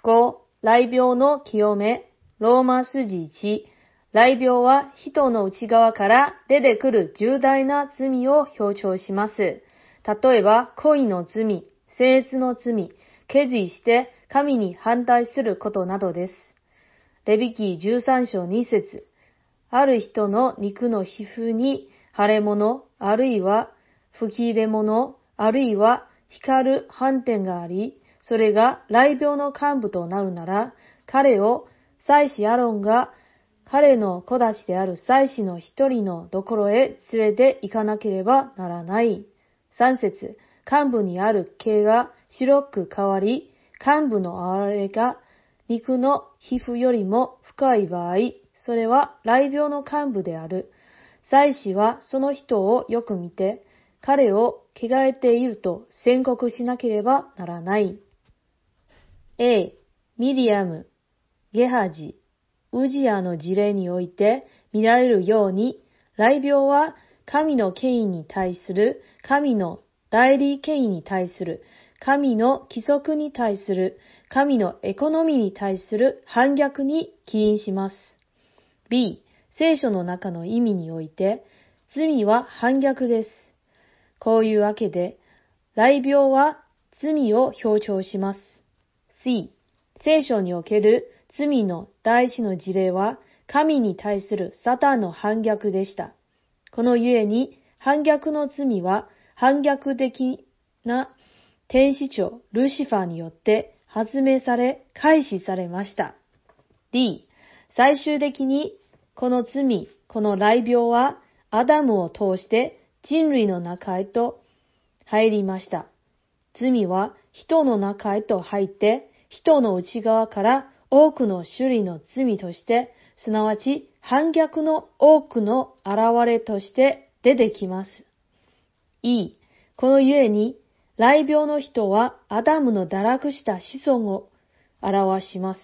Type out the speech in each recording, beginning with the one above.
5、雷病の清め。ローマ数字1。雷病は人の内側から出てくる重大な罪を表彰します。例えば、恋の罪、僭越の罪、決意して神に反対することなどです。レビ記13章2節。ある人の肉の皮膚に腫れ物、あるいは吹き出物、あるいは光る斑点があり、それが雷病の幹部となるなら、彼を祭司アロンが彼の子たちである祭司の一人のところへ連れて行かなければならない。3節。幹部にある毛が白く変わり、幹部のあれが肉の皮膚よりも深い場合、それは雷病の幹部である。祭司はその人をよく見て、彼を汚れていると宣告しなければならない。A、ミリアム、ゲハジ、ウジヤの事例において見られるように、雷病は神の権威に対する、神の代理権威に対する、神の規則に対する、神のエコノミーに対する反逆に起因します。B、聖書の中の意味において、罪は反逆です。こういうわけで、雷病は罪を表彰します。C、聖書における罪の第一の事例は、神に対するサタンの反逆でした。このゆえに、反逆の罪は、反逆的な天使長ルシファーによって発明され、開始されました。D、最終的に、この罪、この雷病は、アダムを通して人類の中へと入りました。罪は人の中へと入って、人の内側から多くの種類の罪として、すなわち反逆の多くの現れとして出てきます。E、このゆえに、雷病の人はアダムの堕落した子孫を表します。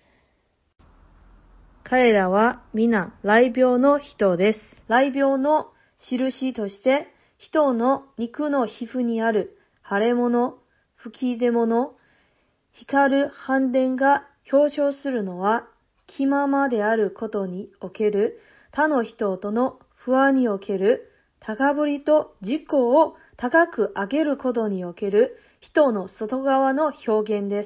彼らは皆雷病の人です。雷病の印として、人の肉の皮膚にある腫れ物、吹き出物、光る斑点が表彰するのは、気ままであることにおける他の人との不安における高ぶりと自己を高く上げることにおける人の外側の表現です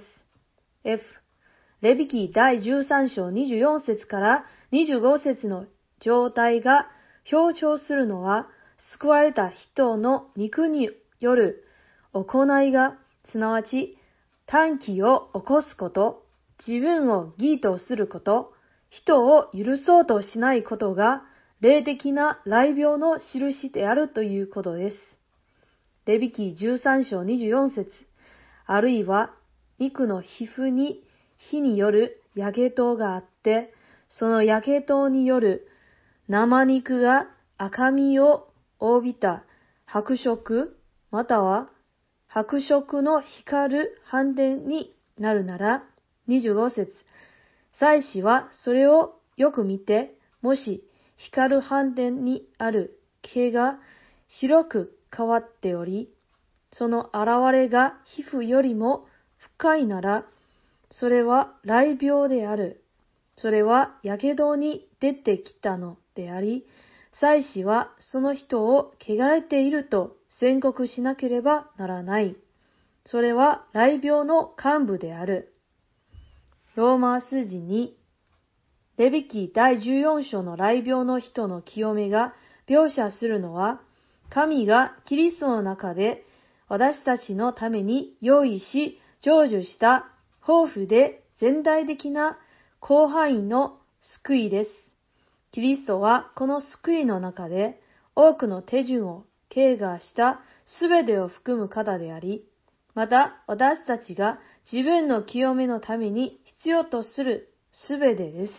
。F、レビ記第13章24節から25節の状態が表彰するのは、救われた人の肉による行いが、すなわち短気を起こすこと、自分を義とすること、人を許そうとしないことが、霊的な雷病の印であるということです。レビ記13章24節、あるいは肉の皮膚に火による焼け痘があって、その焼け痘による生肉が赤みを帯びた白色、または白色の光る斑点になるなら、25節、祭司はそれをよく見て、もし光る斑点にある毛が白く変わっており、その現れが皮膚よりも深いなら、それは雷病である。それはやけどに出てきたのであり、祭司はその人を汚れていると宣告しなければならない。それは雷病の幹部である。ローマ数字に、レビ記第14章の雷病の人の清めが描写するのは、神がキリストの中で私たちのために用意し、成就した豊富で全体的な広範囲の救いです。キリストはこの救いの中で多くの手順を経過したすべてを含む方であり、また私たちが自分の清めのために必要とするすべてです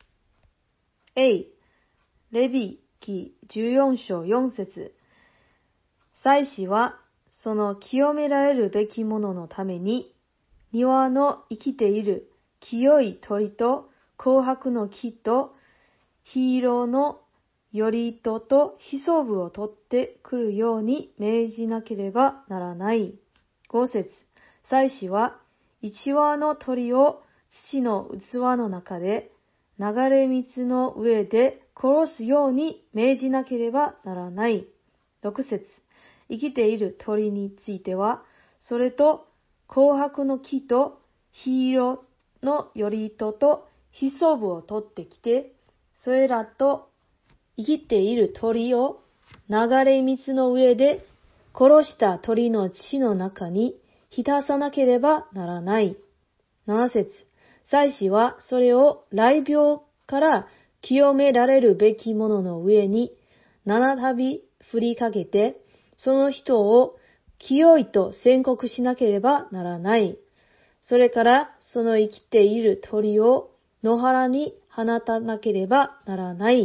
。A、レビ記14章4節、祭司はその清められるべきもののために、庭の生きている清い鳥と紅白の木と黄色の頼糸とヒソブを取ってくるように命じなければならない。5節、祭司は一羽の鳥を土の器の中で流れ水の上で殺すように命じなければならない。6節。生きている鳥については、それと紅白の木と火色の頼糸とヒソブを取ってきて、それらと生きている鳥を流れ水の上で殺した鳥の血の中に浸さなければならない。7節。祭司はそれを雷病から清められるべきものの上に7度振りかけて、その人を清いと宣告しなければならない。それからその生きている鳥を野原に放たなければならない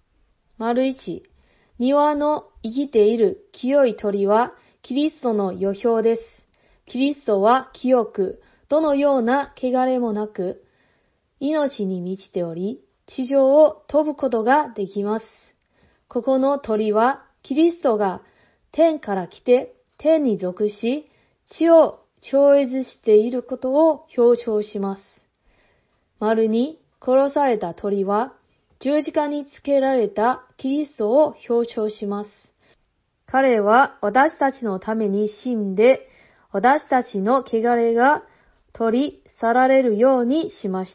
。1、庭の生きている清い鳥はキリストの予表です。キリストは清く、どのような汚れもなく、命に満ちており、地上を飛ぶことができます。ここの鳥は、キリストが天から来て、天に属し、地を超越していることを表彰します。2、殺された鳥は、十字架につけられたキリストを表彰します。彼は私たちのために死んで、私たちの汚れが取り去られるようにしました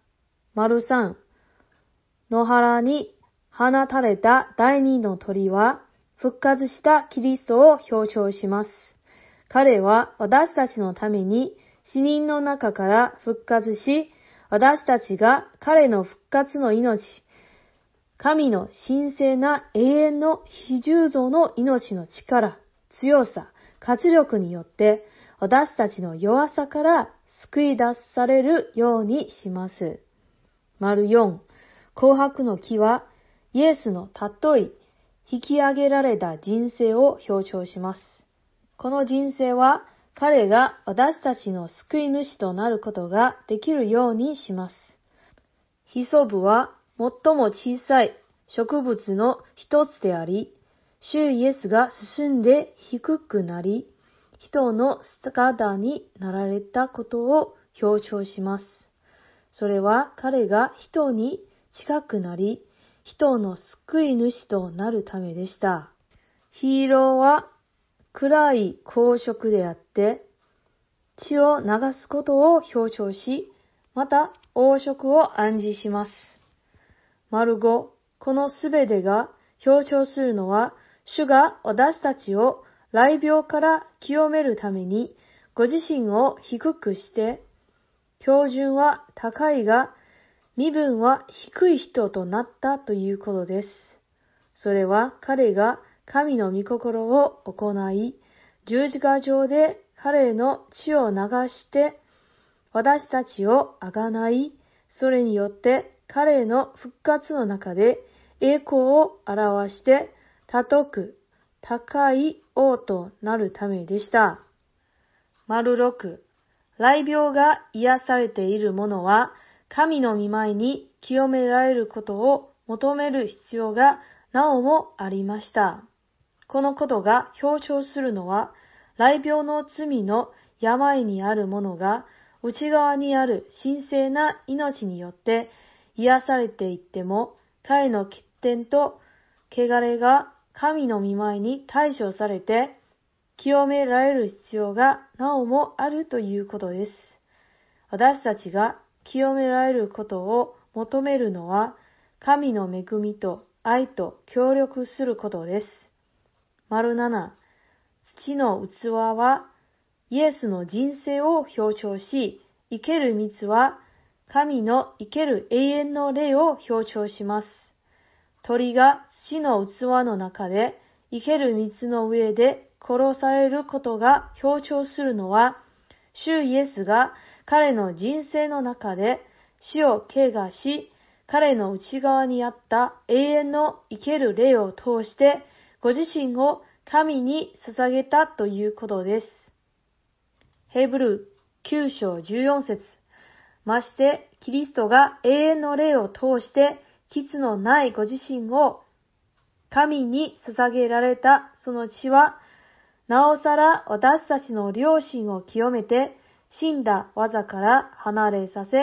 。3、野原に放たれた第二の鳥は、復活したキリストを表彰します。彼は私たちのために死人の中から復活し、私たちが彼の復活の命、神の神聖な永遠の非重造の命の力、強さ、活力によって、私たちの弱さから救い出されるようにします。4、紅白の木は、イエスのたとえ引き上げられた人生を表彰します。この人生は、彼が私たちの救い主となることができるようにします。ヒソブは、最も小さい植物の一つであり、主イエスが進んで低くなり、人の姿になられたことを表彰します。それは彼が人に近くなり、人の救い主となるためでした。火色は暗い光色であって、血を流すことを表彰し、また黄色を暗示します。5、このすべてが表彰するのは、主が私たちを雷病から清めるために、ご自身を低くして、標準は高いが、身分は低い人となったということです。それは彼が神の御心を行い、十字架上で彼の血を流して、私たちを贖い、それによって彼の復活の中で栄光を表して、尊く高い王となるためでした。6、雷病が癒されている者は、神の御前に清められることを求める必要がなおもありました。このことが表彰するのは、雷病の罪の病にある者が内側にある神聖な命によって癒されていっても、彼の欠点と汚れが神の御前に対処されて、清められる必要がなおもあるということです。私たちが清められることを求めるのは、神の恵みと愛と協力することです。7、土の器は、イエスの人生を表彰し、生ける蜜は、神の生ける永遠の霊を表彰します。鳥が土の器の中で、生ける蜜の上で殺されることが表彰するのは、主イエスが彼の人生の中で死を怪我し、彼の内側にあった永遠の生ける霊を通して、ご自身を神に捧げたということです。ヘブル9章14節。まして、キリストが永遠の霊を通して、傷のないご自身を神に捧げられたその血は、なおさら私たちの良心を清めて、死んだ技から離れさせ、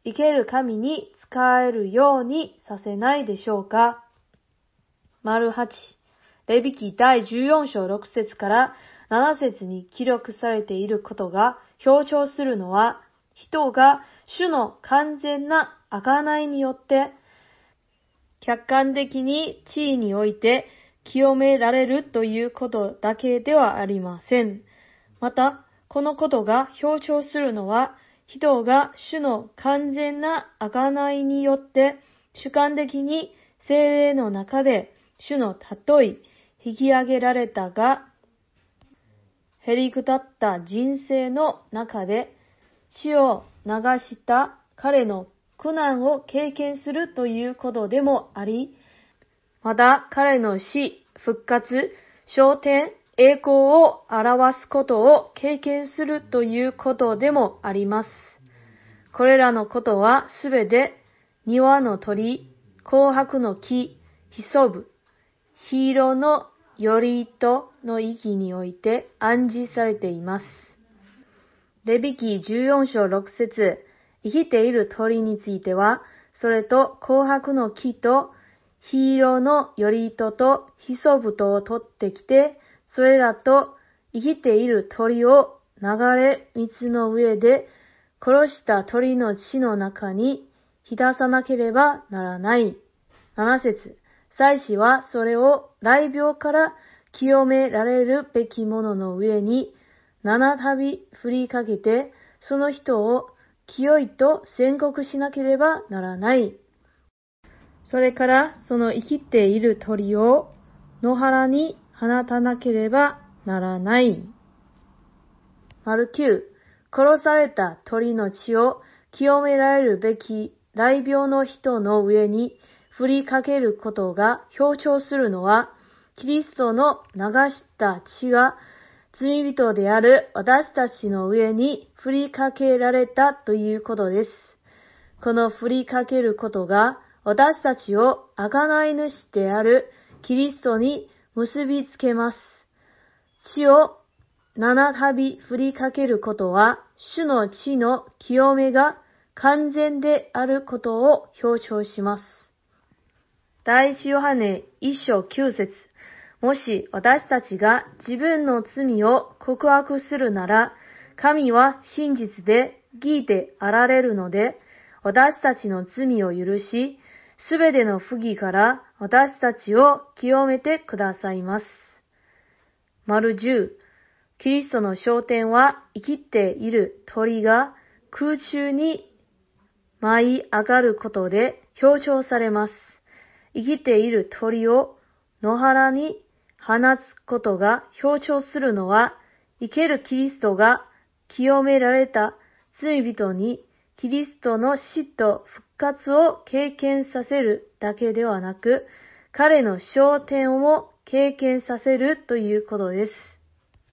生ける神に仕えるようにさせないでしょうか。8、レビ記第14章6節から7節に記録されていることが強調するのは、人が主の完全な贖いによって、客観的に地位において清められるということだけではありません。また、このことが強調するのは、人が主の完全な贖いによって、主観的に聖霊の中で主の例え引き上げられたが、へりくだった人生の中で血を流した彼の苦難を経験するということでもあり、また彼の死、復活、昇天、栄光を表すことを経験するということでもあります。これらのことはすべて庭の鳥、紅白の木、ヒソブ、ヒイロの頼糸の意義において暗示されています。レビ記14章6節、生きている鳥については、それと紅白の木とヒイロの頼糸とヒソブトを取ってきて、それらと生きている鳥を流れ水の上で殺した鳥の血の中に浸さなければならない。7節、祭司はそれを雷病から清められるべきものの上に7度振りかけて、その人を清いと宣告しなければならない。それからその生きている鳥を野原に放たなければならない。9、殺された鳥の血を清められるべき雷病の人の上に振りかけることが強調するのは、キリストの流した血が罪人である私たちの上に振りかけられたということです。この振りかけることが私たちを贖い主であるキリストに結びつけます。血を7度振りかけることは、主の血の清めが完全であることを強調します。第一ヨハネ1章9節、もし私たちが自分の罪を告白するなら、神は真実で義であられるので、私たちの罪を許し、すべての不義から私たちを清めてくださいます。10、キリストの昇天は生きている鳥が空中に舞い上がることで強調されます。生きている鳥を野原に放つことが強調するのは、生けるキリストが清められた罪人にキリストの死と復活を経験させるだけではなく、彼の昇天を経験させるということです。